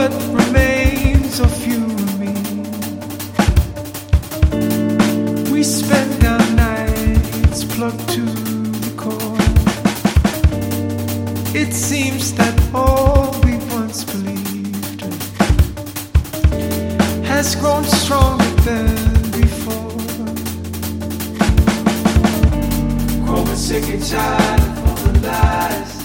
what remains of you and me. We spend our nights plugged to the core. It seems that all we once believed has grown stronger than before. Growing sick and tired of all the lies.